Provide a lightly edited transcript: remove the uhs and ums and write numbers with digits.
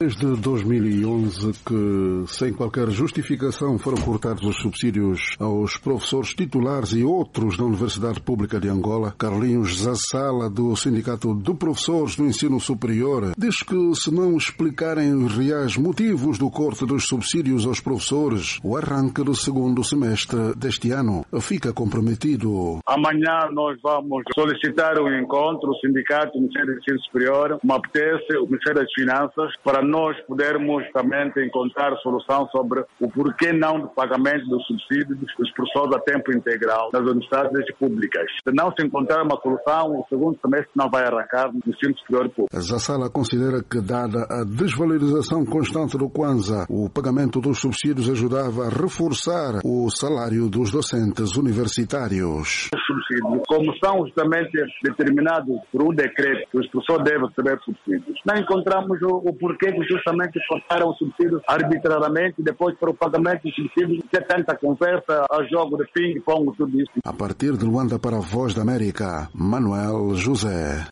Desde 2011 que, sem qualquer justificação, foram cortados os subsídios aos professores titulares e outros da Universidade Pública de Angola. Carlinhos Zassala, do Sindicato de Professores do Ensino Superior, diz que, se não explicarem os reais motivos do corte dos subsídios aos professores, o arranque do segundo semestre deste ano fica comprometido. Amanhã nós vamos solicitar um encontro, o Sindicato, o Ministério do Ensino Superior, o MAPTES, o Ministério das Finanças, para nós podermos também encontrar solução sobre o porquê não do pagamento dos subsídios dos professores a tempo integral nas universidades públicas. Se não se encontrar uma solução, o segundo semestre não vai arrancar no ensino superior público. Zassala considera que, dada a desvalorização constante do Kwanza, o pagamento dos subsídios ajudava a reforçar o salário dos docentes universitários. Os subsídios, como são justamente determinados por um decreto, os professores devem receber subsídios. Não encontramos o porquê que justamente cortaram os subsídios arbitrariamente e depois para o pagamento dos subsídios ter tanta conversa, a jogo de ping-pong, tudo isso. A partir de Luanda para a Voz da América, Manuel José.